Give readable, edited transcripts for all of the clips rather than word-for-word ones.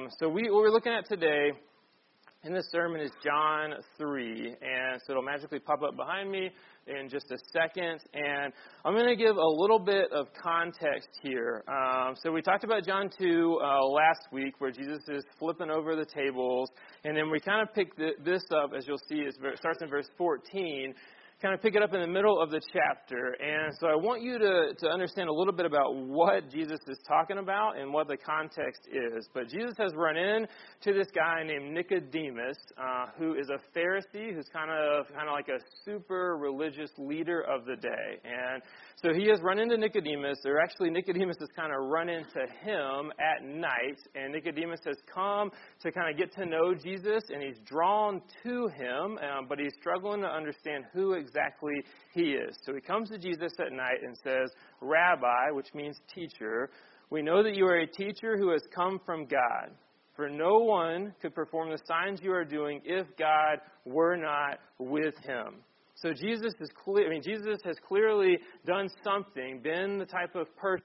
What we're looking at today in this sermon is John 3, and so it'll magically pop up behind me in just a second, and I'm going to give a little bit of context here. So we talked about John 2 last week, where Jesus is flipping over the tables, and then we kind of picked this up, as you'll see, it starts in verse 14, kind of pick it up in the middle of the chapter. And so I want you to understand a little bit about what Jesus is talking about and what the context is. But Jesus has run into this guy named Nicodemus, who is a Pharisee, who's kind of like a super religious leader of the day. And so he has run into Nicodemus, or actually Nicodemus has kind of run into him at night, and Nicodemus has come to kind of get to know Jesus, and he's drawn to him, but he's struggling to understand who exactly he is. So he comes to Jesus at night and says, "Rabbi," which means teacher, "we know that you are a teacher who has come from God. For no one could perform the signs you are doing if God were not with him." So Jesus is clear. Jesus has clearly done something, been the type of person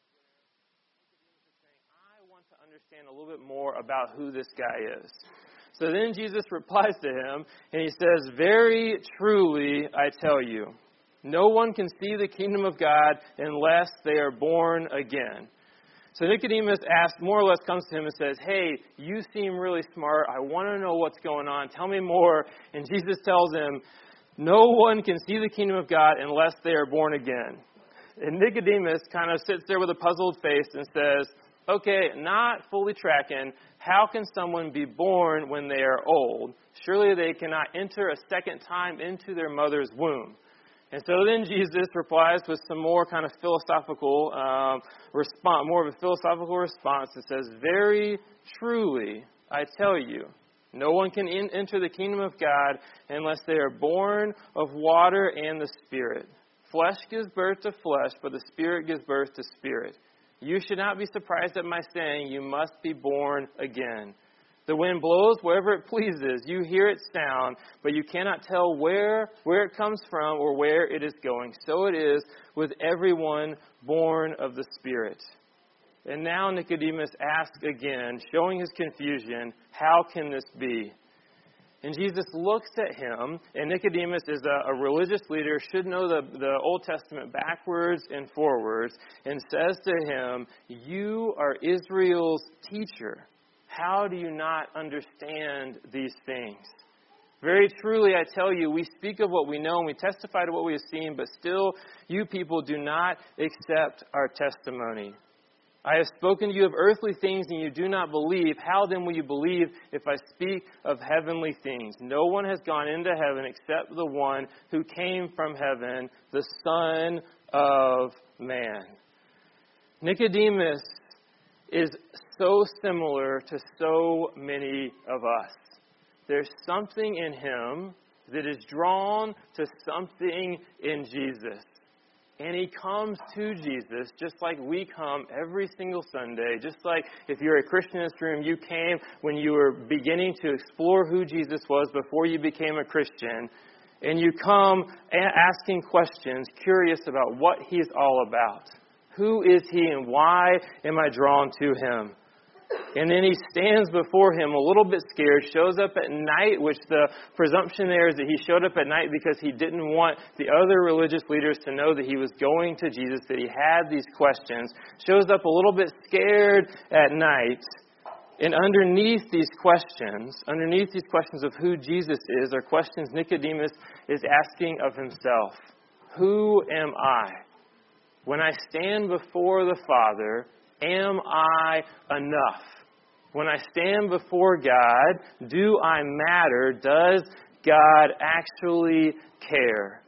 saying, "I want to understand a little bit more about who this guy is." So then Jesus replies to him, and he says, "Very truly, I tell you, no one can see the kingdom of God unless they are born again." So Nicodemus more or less comes to him and says, "Hey, you seem really smart. I want to know what's going on. Tell me more." And Jesus tells him, "No one can see the kingdom of God unless they are born again." And Nicodemus kind of sits there with a puzzled face and says, "Okay, not fully tracking. How can someone be born when they are old? Surely they cannot enter a second time into their mother's womb." And so then Jesus replies with some more kind of philosophical response, more of a philosophical response that says, "Very truly, I tell you, no one can enter the kingdom of God unless they are born of water and the Spirit. Flesh gives birth to flesh, but the Spirit gives birth to spirit. You should not be surprised at my saying, you must be born again. The wind blows wherever it pleases. You hear its sound, but you cannot tell where it comes from or where it is going. So it is with everyone born of the Spirit." And now Nicodemus asks again, showing his confusion, "How can this be?" And Jesus looks at him, and Nicodemus is a religious leader, should know the Old Testament backwards and forwards, and says to him, "You are Israel's teacher. How do you not understand these things? Very truly, I tell you, we speak of what we know and we testify to what we have seen, but still you people do not accept our testimony. I have spoken to you of earthly things and you do not believe. How then will you believe if I speak of heavenly things? No one has gone into heaven except the one who came from heaven, the Son of Man." Nicodemus is so similar to so many of us. There's something in him that is drawn to something in Jesus. And he comes to Jesus just like we come every single Sunday. Just like if you're a Christian in this room, you came when you were beginning to explore who Jesus was before you became a Christian. And you come asking questions, curious about what he's all about. Who is he and why am I drawn to him? And then he stands before him a little bit scared, shows up at night, which the presumption there is that he showed up at night because he didn't want the other religious leaders to know that he was going to Jesus, that he had these questions. Shows up a little bit scared at night. And underneath these questions of who Jesus is, are questions Nicodemus is asking of himself. Who am I? When I stand before the Father, am I enough? When I stand before God, do I matter? Does God actually care?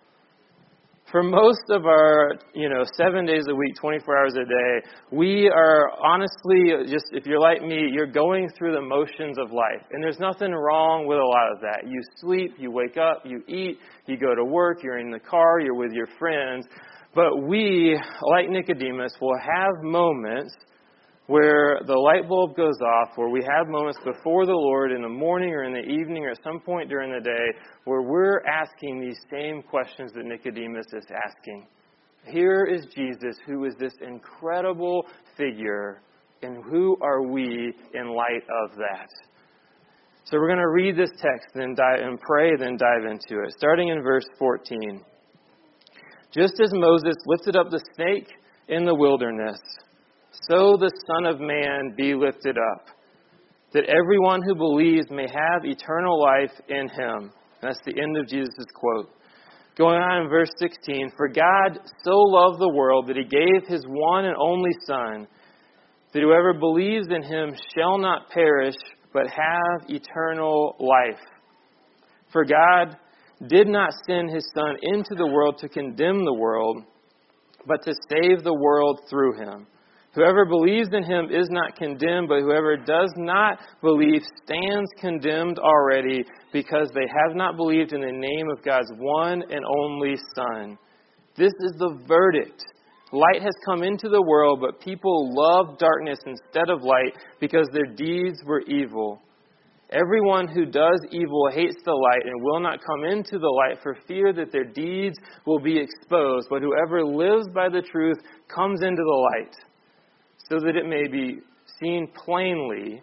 For most of our, 7 days a week, 24 hours a day, we are honestly, just if you're like me, you're going through the motions of life. And there's nothing wrong with a lot of that. You sleep, you wake up, you eat, you go to work, you're in the car, you're with your friends. But we, like Nicodemus, will have moments where the light bulb goes off, where we have moments before the Lord in the morning or in the evening or at some point during the day where we're asking these same questions that Nicodemus is asking. Here is Jesus, who is this incredible figure. And who are we in light of that? So we're going to read this text and pray, then dive into it. Starting in verse 14. Just as Moses lifted up the snake in the wilderness, so the Son of Man be lifted up, that everyone who believes may have eternal life in him. That's the end of Jesus' quote. Going on in verse 16, for God so loved the world that he gave his one and only Son, that whoever believes in him shall not perish, but have eternal life. For God did not send his Son into the world to condemn the world, but to save the world through him. Whoever believes in him is not condemned, but whoever does not believe stands condemned already, because they have not believed in the name of God's one and only Son. This is the verdict. Light has come into the world, but people love darkness instead of light because their deeds were evil. Everyone who does evil hates the light and will not come into the light for fear that their deeds will be exposed. But whoever lives by the truth comes into the light, so that it may be seen plainly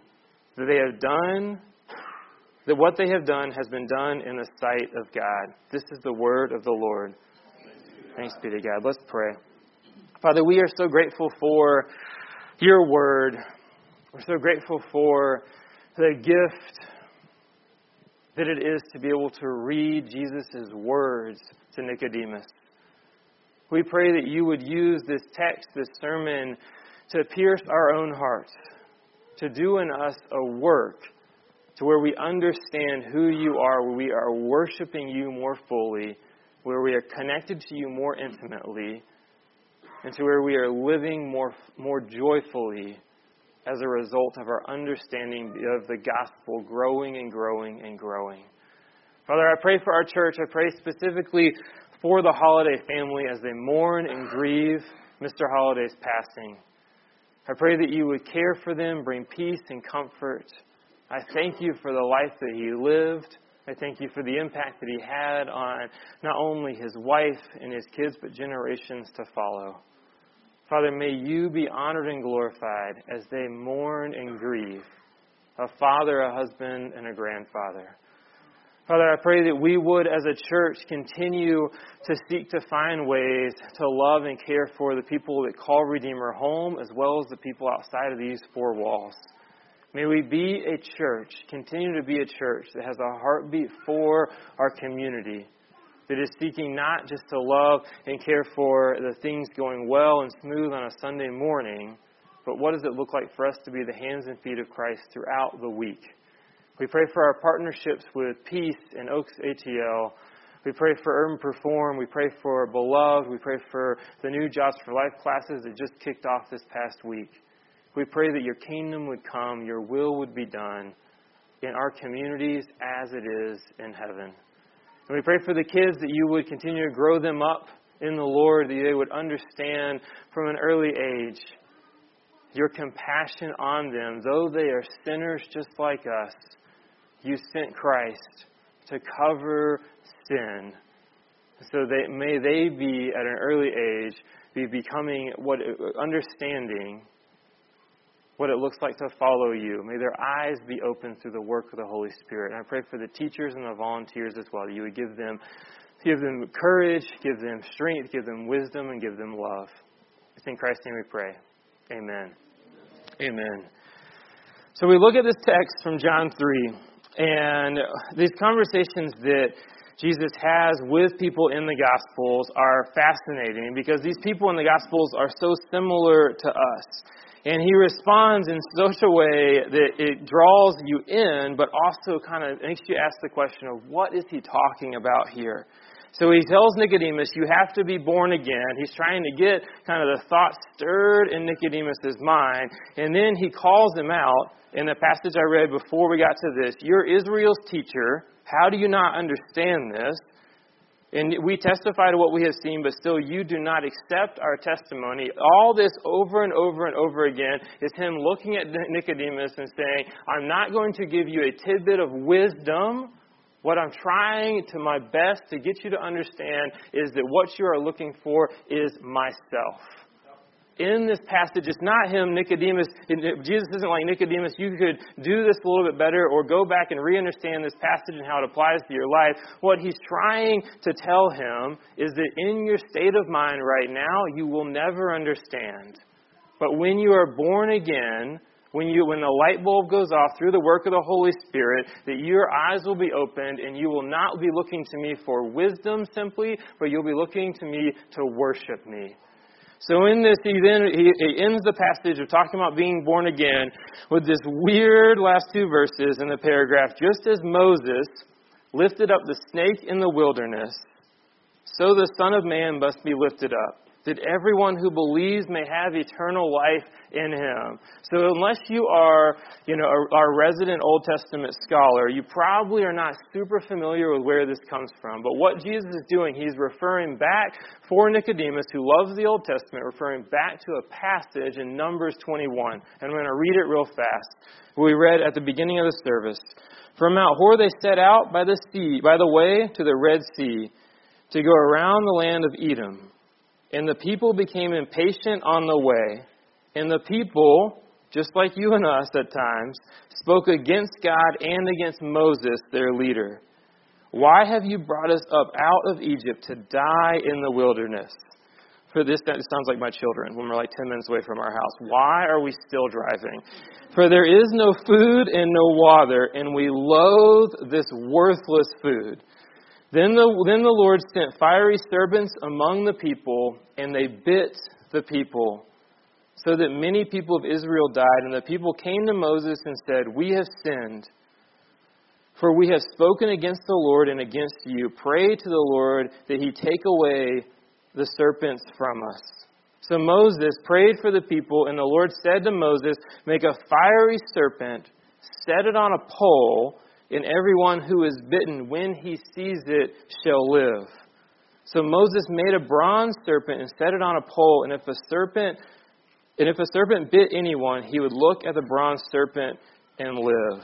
that what they have done has been done in the sight of God. This is the word of the Lord. Thanks be to God. Let's pray. Father, we are so grateful for your word. We're so grateful for the gift that it is to be able to read Jesus' words to Nicodemus. We pray that you would use this text, this sermon, to pierce our own hearts, to do in us a work to where we understand who you are, where we are worshiping you more fully, where we are connected to you more intimately, and to where we are living more joyfully as a result of our understanding of the gospel growing and growing and growing. Father, I pray for our church. I pray specifically for the Holiday family as they mourn and grieve Mr. Holiday's passing. I pray that you would care for them, bring peace and comfort. I thank you for the life that he lived. I thank you for the impact that he had on not only his wife and his kids, but generations to follow. Father, may you be honored and glorified as they mourn and grieve a father, a husband, and a grandfather. Father, I pray that we would, as a church, continue to seek to find ways to love and care for the people that call Redeemer home, as well as the people outside of these four walls. May we be a church, continue to be a church that has a heartbeat for our community, that is seeking not just to love and care for the things going well and smooth on a Sunday morning, but what does it look like for us to be the hands and feet of Christ throughout the week? We pray for our partnerships with Peace and Oaks ATL. We pray for Urban Perform. We pray for Beloved. We pray for the new Jobs for Life classes that just kicked off this past week. We pray that your kingdom would come, your will would be done in our communities as it is in heaven. And we pray for the kids that you would continue to grow them up in the Lord, that they would understand from an early age your compassion on them. Though they are sinners just like us, you sent Christ to cover sin. So that may they be, at an early age, be becoming understanding what it looks like to follow you. May their eyes be open through the work of the Holy Spirit. And I pray for the teachers and the volunteers as well, that you would give them courage, give them strength, give them wisdom, and give them love. It's in Christ's name we pray. Amen. Amen. So we look at this text from John 3, and these conversations that Jesus has with people in the Gospels are fascinating because these people in the Gospels are so similar to us. And he responds in such a way that it draws you in, but also kind of makes you ask the question of what is he talking about here? So he tells Nicodemus, you have to be born again. He's trying to get kind of the thought stirred in Nicodemus' mind. And then he calls him out in the passage I read before we got to this. You're Israel's teacher. How do you not understand this? And we testify to what we have seen, but still you do not accept our testimony. All this over and over and over again is him looking at Nicodemus and saying, I'm not going to give you a tidbit of wisdom. What I'm trying to my best to get you to understand is that what you are looking for is myself. in this passage, it's not him, Nicodemus. Jesus isn't like Nicodemus. You could do this a little bit better or go back and re-understand this passage and how it applies to your life. What he's trying to tell him is that in your state of mind right now, you will never understand. But when you are born again, when the light bulb goes off through the work of the Holy Spirit, that your eyes will be opened and you will not be looking to me for wisdom simply, but you'll be looking to me to worship me. So in this, he ends the passage of talking about being born again with this weird last two verses in the paragraph. Just as Moses lifted up the snake in the wilderness, so the Son of Man must be lifted up, that everyone who believes may have eternal life in him. So unless you are, our resident Old Testament scholar, you probably are not super familiar with where this comes from. But what Jesus is doing, he's referring back for Nicodemus, who loves the Old Testament, referring back to a passage in Numbers 21. And I'm going to read it real fast. We read at the beginning of the service. From Mount Hor they set out by the way to the Red Sea, to go around the land of Edom. And the people became impatient on the way. And the people, just like you and us at times, spoke against God and against Moses, their leader. Why have you brought us up out of Egypt to die in the wilderness? For this, that sounds like my children when we're like 10 minutes away from our house. Why are we still driving? For there is no food and no water, and we loathe this worthless food. Then the Lord sent fiery serpents among the people, and they bit the people, so that many people of Israel died. And the people came to Moses and said, we have sinned, for we have spoken against the Lord and against you. Pray to the Lord that he take away the serpents from us. So Moses prayed for the people, and the Lord said to Moses, make a fiery serpent, set it on a pole, and everyone who is bitten, when he sees it, shall live. So Moses made a bronze serpent and set it on a pole, and if a serpent bit anyone, he would look at the bronze serpent and live.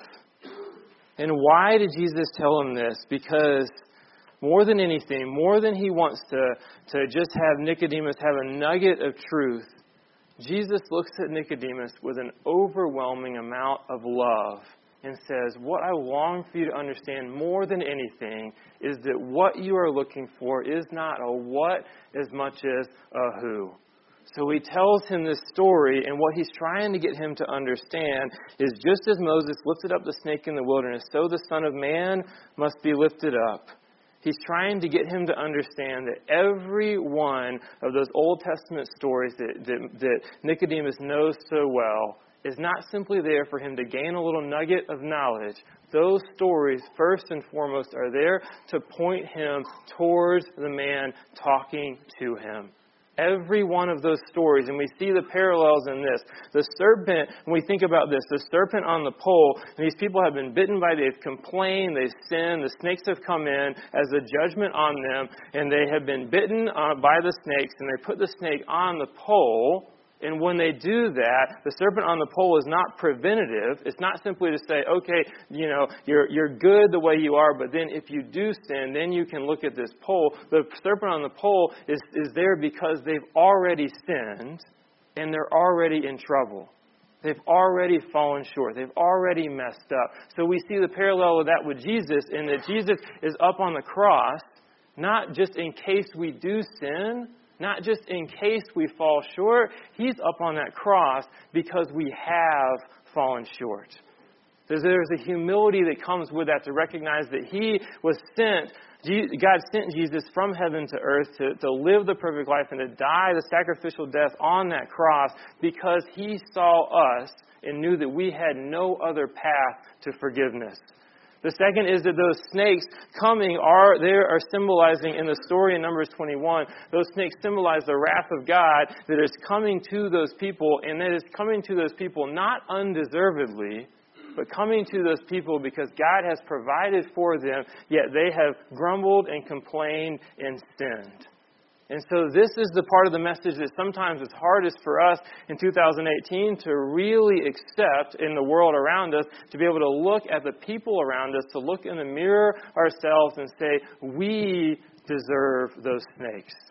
And why did Jesus tell him this? Because more than anything, more than he wants to just have Nicodemus have a nugget of truth, Jesus looks at Nicodemus with an overwhelming amount of love and says, what I long for you to understand more than anything is that what you are looking for is not a what as much as a who. So he tells him this story, and what he's trying to get him to understand is just as Moses lifted up the snake in the wilderness, so the Son of Man must be lifted up. He's trying to get him to understand that every one of those Old Testament stories that Nicodemus knows so well is not simply there for him to gain a little nugget of knowledge. Those stories, first and foremost, are there to point him towards the man talking to him. Every one of those stories, and we see the parallels in this. The serpent, when we think about this, the serpent on the pole, and these people have been bitten they've complained, they've sinned, the snakes have come in as a judgment on them, and they have been bitten by the snakes, and they put the snake on the pole. And when they do that, the serpent on the pole is not preventative. It's not simply to say, okay, you're good the way you are, but then if you do sin, then you can look at this pole. The serpent on the pole is there because they've already sinned and they're already in trouble. They've already fallen short. They've already messed up. So we see the parallel of that with Jesus, in that Jesus is up on the cross, not just in case we do sin, not just in case we fall short. He's up on that cross because we have fallen short. There's a humility that comes with that, to recognize that he was sent. God sent Jesus from heaven to earth to live the perfect life and to die the sacrificial death on that cross because he saw us and knew that we had no other path to forgiveness. The second is that those snakes coming are symbolizing in the story in Numbers 21, those snakes symbolize the wrath of God that is coming to those people, and that is coming to those people not undeservedly, but coming to those people because God has provided for them, yet they have grumbled and complained and sinned. And so this is the part of the message that sometimes is hardest for us in 2018 to really accept in the world around us, to be able to look at the people around us, to look in the mirror ourselves and say, we deserve those snakes.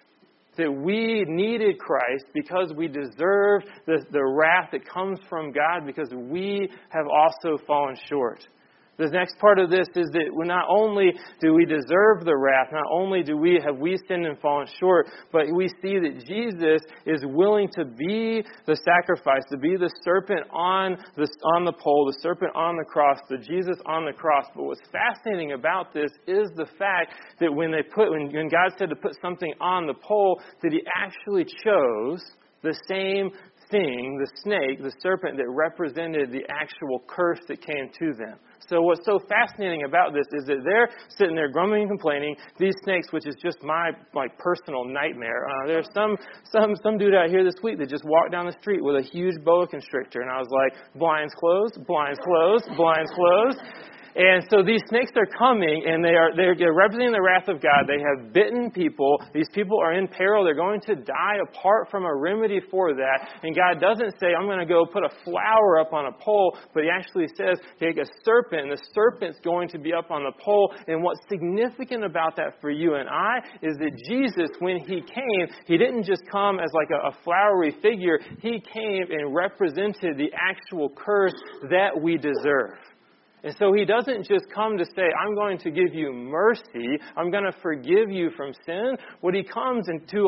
That we needed Christ because we deserve the wrath that comes from God because we have also fallen short. The next part of this is that not only do we deserve the wrath, not only have we sinned and fallen short, but we see that Jesus is willing to be the sacrifice, to be the serpent on the pole, the serpent on the cross, the Jesus on the cross. But what's fascinating about this is the fact that when God said to put something on the pole, that He actually chose the same thing, the snake, the serpent that represented the actual curse that came to them. So what's so fascinating about this is that they're sitting there grumbling and complaining. These snakes, which is just my personal nightmare. There's some dude out here this week that just walked down the street with a huge boa constrictor, and I was like, blinds closed, blinds closed, blinds closed. And so these snakes are coming, and they're representing the wrath of God. They have bitten people. These people are in peril. They're going to die apart from a remedy for that. And God doesn't say, I'm going to go put a flower up on a pole, but He actually says, take a serpent, and the serpent's going to be up on the pole. And what's significant about that for you and I is that Jesus, when He came, He didn't just come as like a flowery figure. He came and represented the actual curse that we deserve. And so He doesn't just come to say, I'm going to give you mercy, I'm going to forgive you from sin. When He comes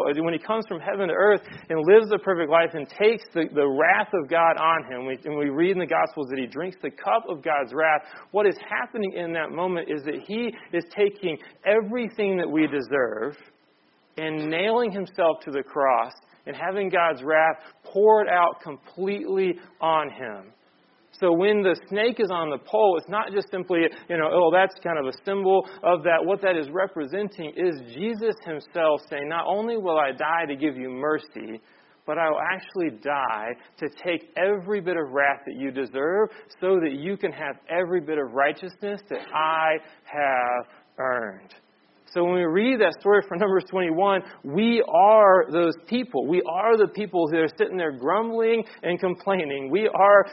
from heaven to earth and lives the perfect life and takes the wrath of God on Him, and we read in the Gospels that He drinks the cup of God's wrath, what is happening in that moment is that He is taking everything that we deserve and nailing Himself to the cross and having God's wrath poured out completely on Him. So when the snake is on the pole, it's not just simply, that's kind of a symbol of that. What that is representing is Jesus Himself saying, not only will I die to give you mercy, but I will actually die to take every bit of wrath that you deserve so that you can have every bit of righteousness that I have earned. So when we read that story from Numbers 21, we are those people. We are the people who are sitting there grumbling and complaining. We are,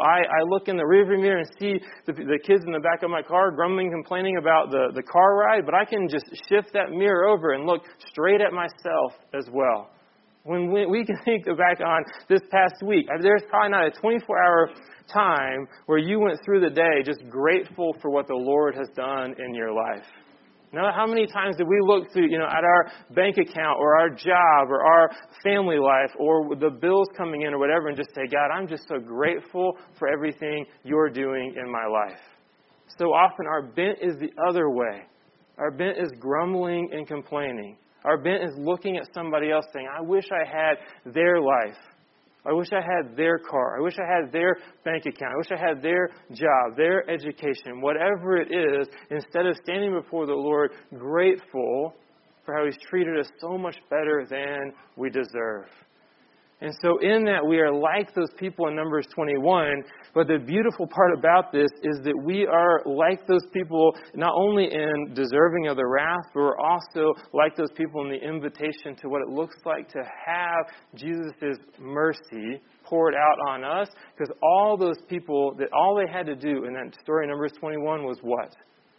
I look in the rearview mirror and see the kids in the back of my car grumbling and complaining about the car ride, but I can just shift that mirror over and look straight at myself as well. When we can think back on this past week, there's probably not a 24-hour time where you went through the day just grateful for what the Lord has done in your life. Now, how many times did we look through, at our bank account or our job or our family life or the bills coming in or whatever and just say, God, I'm just so grateful for everything You're doing in my life. So often our bent is the other way. Our bent is grumbling and complaining. Our bent is looking at somebody else saying, I wish I had their life. I wish I had their car. I wish I had their bank account. I wish I had their job, their education, whatever it is, instead of standing before the Lord grateful for how He's treated us so much better than we deserve. And so in that, we are like those people in Numbers 21. But the beautiful part about this is that we are like those people not only in deserving of the wrath, but we're also like those people in the invitation to what it looks like to have Jesus' mercy poured out on us. Because all those people, all they had to do in that story in Numbers 21 was what?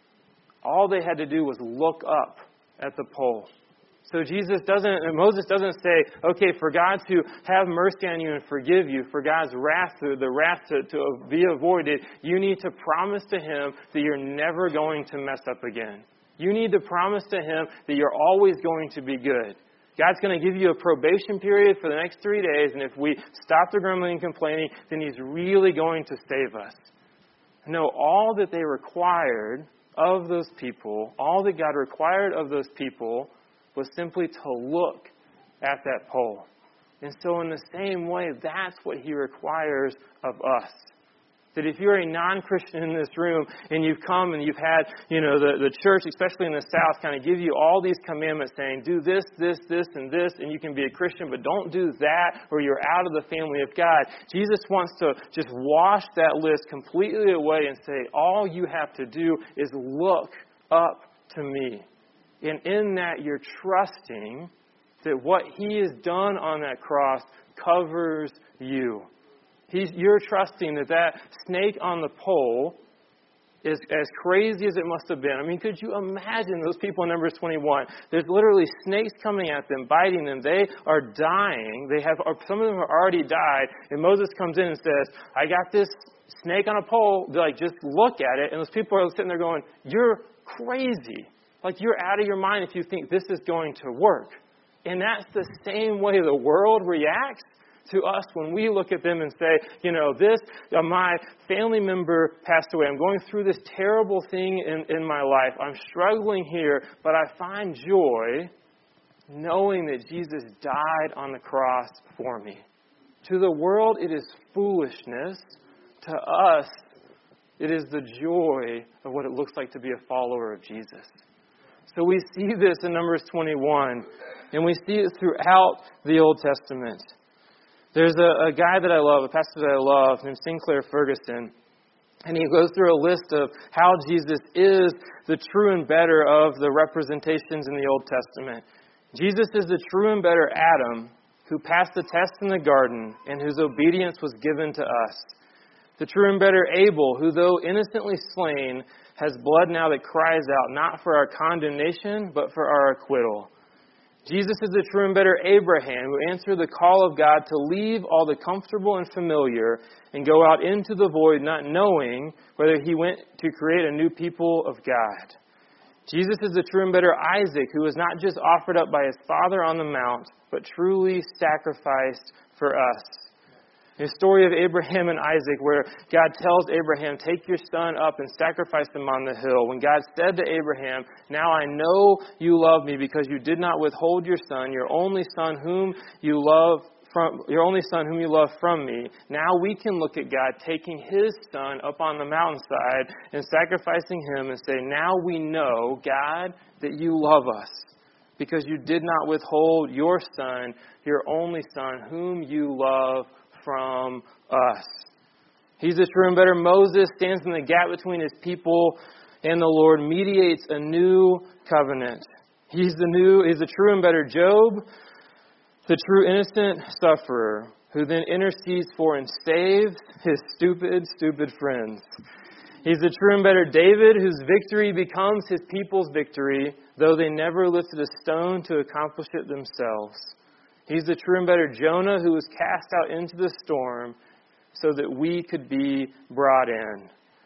All they had to do was look up at the pole. So Moses doesn't say, okay, for God to have mercy on you and forgive you, for God's wrath, the wrath to be avoided, you need to promise to Him that you're never going to mess up again. You need to promise to Him that you're always going to be good. God's going to give you a probation period for the next 3 days, and if we stop the grumbling and complaining, then He's really going to save us. No, all that they required of those people, all that God required of those people was simply to look at that pole. And so in the same way, that's what He requires of us. That if you're a non-Christian in this room and you've come and you've had, the church, especially in the South, kind of give you all these commandments saying, do this, this, this, and this, and you can be a Christian, but don't do that or you're out of the family of God. Jesus wants to just wash that list completely away and say, all you have to do is look up to me. And in that, you're trusting that what He has done on that cross covers you. You're trusting that snake on the pole as crazy as it must have been. I mean, could you imagine those people in Numbers 21? There's literally snakes coming at them, biting them. They are dying. Some of them have already died. And Moses comes in and says, I got this snake on a pole. They're like, just look at it. And those people are sitting there going, you're crazy. Like, you're out of your mind if you think this is going to work. And that's the same way the world reacts to us when we look at them and say, my family member passed away. I'm going through this terrible thing in my life. I'm struggling here, but I find joy knowing that Jesus died on the cross for me. To the world, it is foolishness. To us, it is the joy of what it looks like to be a follower of Jesus. So we see this in Numbers 21, and we see it throughout the Old Testament. There's a guy that I love, a pastor that I love, named Sinclair Ferguson, and he goes through a list of how Jesus is the true and better of the representations in the Old Testament. Jesus is the true and better Adam, who passed the test in the garden and whose obedience was given to us. The true and better Abel, who though innocently slain, has blood now that cries out, not for our condemnation, but for our acquittal. Jesus is the true and better Abraham, who answered the call of God to leave all the comfortable and familiar and go out into the void, not knowing whether he went to create a new people of God. Jesus is the true and better Isaac, who was not just offered up by his father on the mount, but truly sacrificed for us. The story of Abraham and Isaac, where God tells Abraham, take your son up and sacrifice him on the hill. When God said to Abraham, now I know you love me because you did not withhold your son, your only son whom you love from me. Now we can look at God taking his son up on the mountainside and sacrificing him and say, now we know, God, that you love us because you did not withhold your son, your only son, whom you love from us. He's the true and better Moses, stands in the gap between his people and the Lord, mediates a new covenant. He's the true and better Job, the true innocent sufferer, who then intercedes for and saves his stupid friends. He's the true and better David, whose victory becomes his people's victory, though they never lifted a stone to accomplish it themselves. He's the true and better Jonah, who was cast out into the storm so that we could be brought in.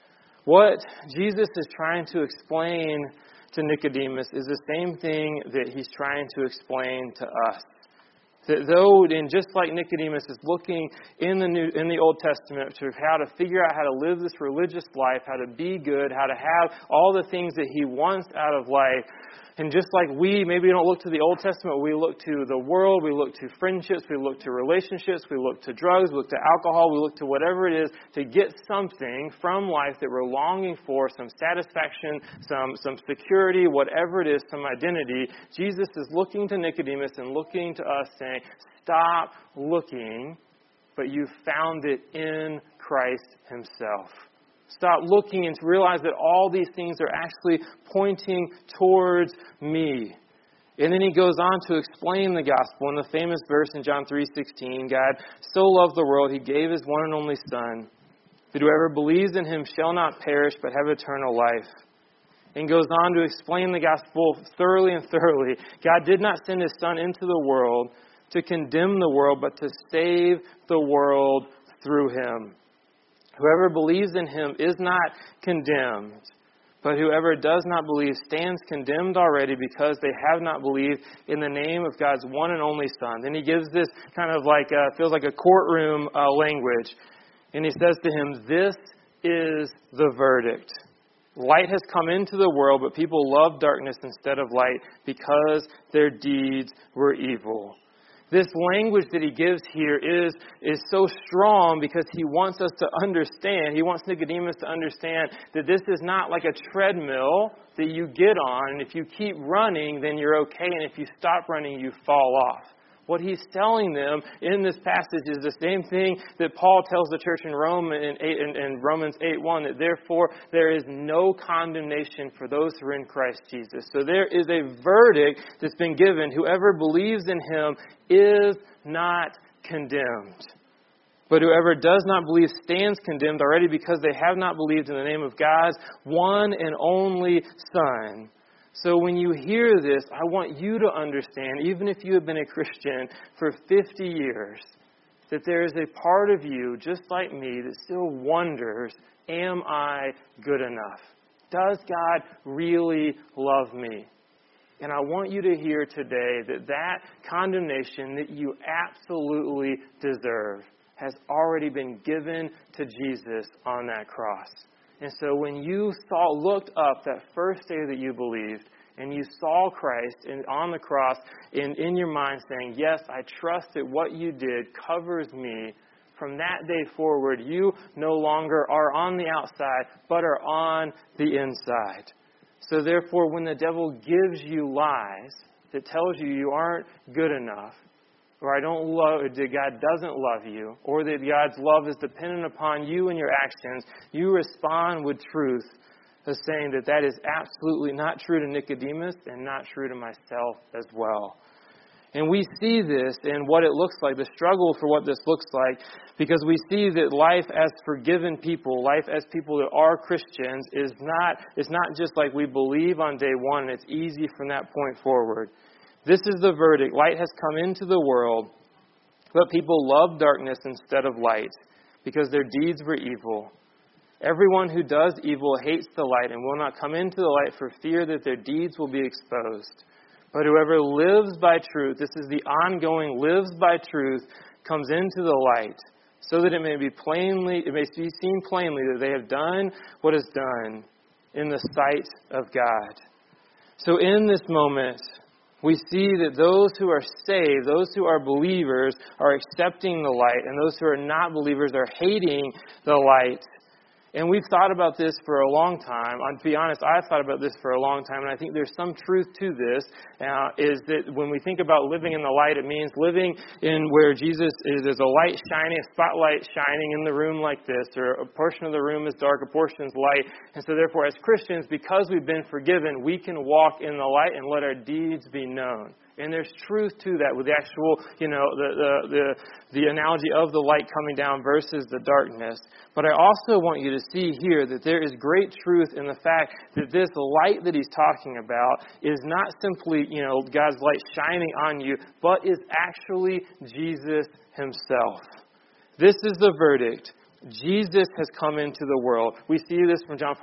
What Jesus is trying to explain to Nicodemus is the same thing that he's trying to explain to us. That though, and just like Nicodemus is looking in the Old Testament to how to figure out how to live this religious life, how to be good, how to have all the things that he wants out of life, and just like maybe we don't look to the Old Testament, we look to the world, we look to friendships, we look to relationships, we look to drugs, we look to alcohol, we look to whatever it is to get something from life that we're longing for, some satisfaction, some security, whatever it is, some identity. Jesus is looking to Nicodemus and looking to us saying, stop looking, but you found it in Christ himself. Stop looking and to realize that all these things are actually pointing towards me. And then he goes on to explain the gospel in the famous verse in John 3:16. God so loved the world, he gave his one and only Son, that whoever believes in him shall not perish but have eternal life. And goes on to explain the gospel thoroughly and thoroughly. God did not send his Son into the world to condemn the world, but to save the world through him. Whoever believes in him is not condemned, but whoever does not believe stands condemned already because they have not believed in the name of God's one and only Son. Then he gives this kind of feels like a courtroom language. And he says to him, this is the verdict. Light has come into the world, but people love darkness instead of light because their deeds were evil. This language that he gives here is so strong because he wants us to understand. He wants Nicodemus to understand that this is not like a treadmill that you get on, and if you keep running, then you're okay, and if you stop running, you fall off. What he's telling them in this passage is the same thing that Paul tells the church in Romans 8:1, that therefore there is no condemnation for those who are in Christ Jesus. So there is a verdict that's been given. Whoever believes in him is not condemned. But whoever does not believe stands condemned already, because they have not believed in the name of God's one and only Son. So when you hear this, I want you to understand, even if you have been a Christian for 50 years, that there is a part of you, just like me, that still wonders, am I good enough? Does God really love me? And I want you to hear today that that condemnation that you absolutely deserve has already been given to Jesus on that cross. And so when you looked up that first day that you believed, and you saw Christ on the cross in your mind saying, yes, I trust that what you did covers me, from that day forward, you no longer are on the outside, but are on the inside. So therefore, when the devil gives you lies that tells you you aren't good enough, or that God doesn't love you, or that God's love is dependent upon you and your actions, you respond with truth, of saying that that is absolutely not true to Nicodemus and not true to myself as well. And we see this in what it looks like, the struggle for what this looks like, because we see that life as forgiven people, life as people that are Christians, is not just like we believe on day one and it's easy from that point forward. This is the verdict. Light has come into the world, but people love darkness instead of light, because their deeds were evil. Everyone who does evil hates the light and will not come into the light for fear that their deeds will be exposed. But whoever lives by truth, this is the ongoing lives by truth, comes into the light, so that it may be seen plainly that they have done what is done in the sight of God. So in this moment, we see that those who are saved, those who are believers, are accepting the light, and those who are not believers are hating the light. And we've thought about this for a long time. To be honest, I've thought about this for a long time, and I think there's some truth to this, is that when we think about living in the light, it means living in where Jesus is. There's a light shining, a spotlight shining in the room like this, or a portion of the room is dark, a portion is light. And so therefore, as Christians, because we've been forgiven, we can walk in the light and let our deeds be known. And there's truth to that with the actual, the analogy of the light coming down versus the darkness. But I also want you to see here that there is great truth in the fact that this light that he's talking about is not simply, God's light shining on you, but is actually Jesus himself. This is the verdict. Jesus has come into the world. We see this from John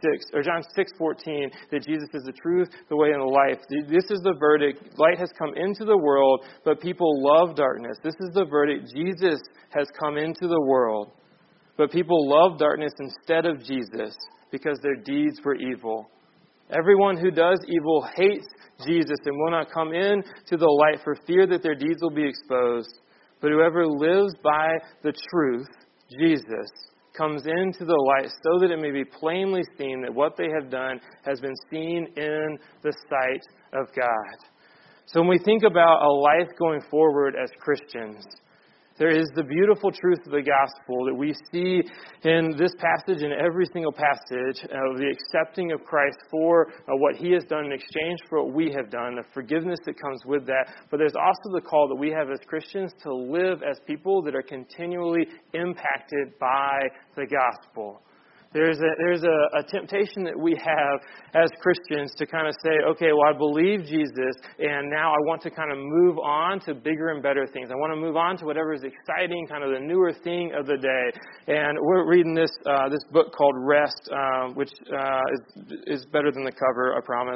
6:14, that Jesus is the truth, the way, and the life. This is the verdict. Light has come into the world, but people love darkness. This is the verdict. Jesus has come into the world, but people love darkness instead of Jesus, because their deeds were evil. Everyone who does evil hates Jesus and will not come in to the light for fear that their deeds will be exposed. But whoever lives by the truth, Jesus, comes into the light so that it may be plainly seen that what they have done has been seen in the sight of God. So when we think about a life going forward as Christians, there is the beautiful truth of the gospel that we see in this passage and every single passage of the accepting of Christ for what he has done in exchange for what we have done, the forgiveness that comes with that. But there's also the call that we have as Christians to live as people that are continually impacted by the gospel. There's a temptation that we have as Christians to kind of say, okay, well, I believe Jesus, and now I want to kind of move on to bigger and better things. I want to move on to whatever is exciting, kind of the newer thing of the day. And we're reading this book called Rest, which is better than the cover, I promise.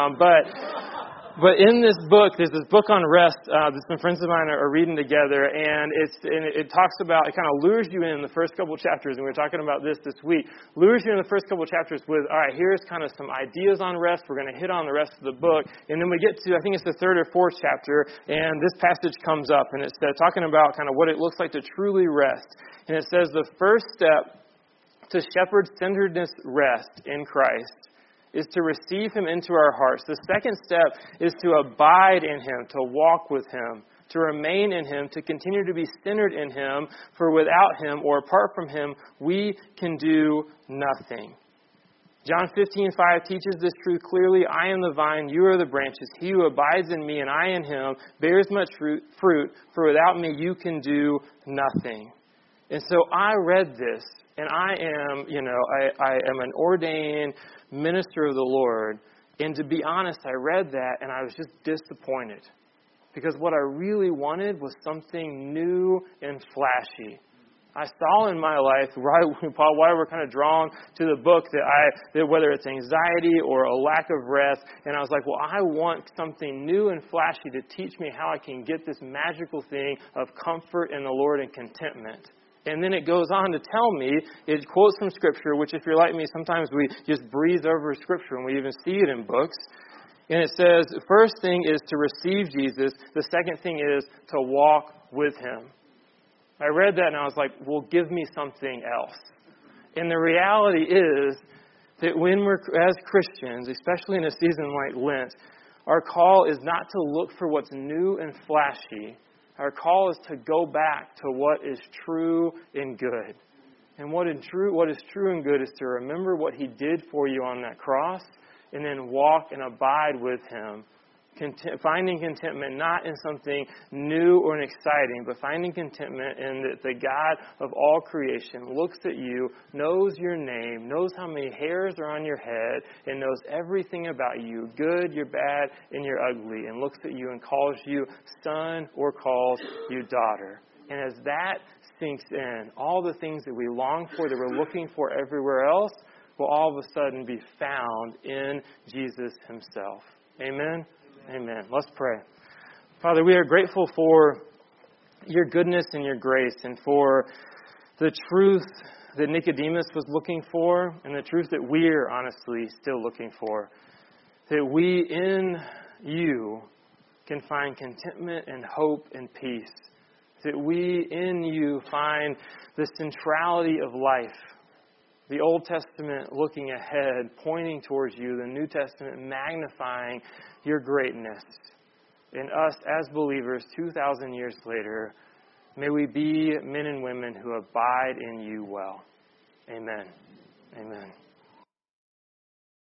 But in this book, there's this book on rest that some friends of mine are reading together, and it talks about, it kind of lures you in the first couple chapters, and we were talking about this week, lures you in the first couple chapters with, all right, here's kind of some ideas on rest, we're going to hit on the rest of the book, and then we get to, I think it's the third or fourth chapter, and this passage comes up, and it's talking about kind of what it looks like to truly rest, and it says the first step to shepherd-centeredness rest in Christ is to receive him into our hearts. The second step is to abide in him, to walk with him, to remain in him, to continue to be centered in him, for without him or apart from him, we can do nothing. John 15:5 teaches this truth clearly. I am the vine, you are the branches. He who abides in me and I in him bears much fruit, for without me you can do nothing. And so I read this, and I am, I am an ordained minister of the Lord. And to be honest, I read that, and I was just disappointed. Because what I really wanted was something new and flashy. I saw in my life why we're kind of drawn to the book that whether it's anxiety or a lack of rest, and I was like, well, I want something new and flashy to teach me how I can get this magical thing of comfort in the Lord and contentment. And then it goes on to tell me, it quotes from Scripture, which if you're like me, sometimes we just breeze over Scripture and we even see it in books. And it says, the first thing is to receive Jesus. The second thing is to walk with Him. I read that and I was like, well, give me something else. And the reality is that when we're, as Christians, especially in a season like Lent, our call is not to look for what's new and flashy. Our call is to go back to what is true and good. And what is true and good is to remember what He did for you on that cross and then walk and abide with Him. Finding contentment not in something new or exciting, but finding contentment in that the God of all creation looks at you, knows your name, knows how many hairs are on your head, and knows everything about you, good, your bad, and your ugly, and looks at you and calls you son or calls you daughter. And as that sinks in, all the things that we long for, that we're looking for everywhere else, will all of a sudden be found in Jesus Himself. Amen? Amen. Let's pray. Father, we are grateful for Your goodness and Your grace, and for the truth that Nicodemus was looking for, and the truth that we're honestly still looking for. That we in You can find contentment and hope and peace. That we in You find the centrality of life. The Old Testament looking ahead, pointing towards You. The New Testament magnifying Your greatness. In us as believers 2,000 years later, may we be men and women who abide in You well. Amen. Amen.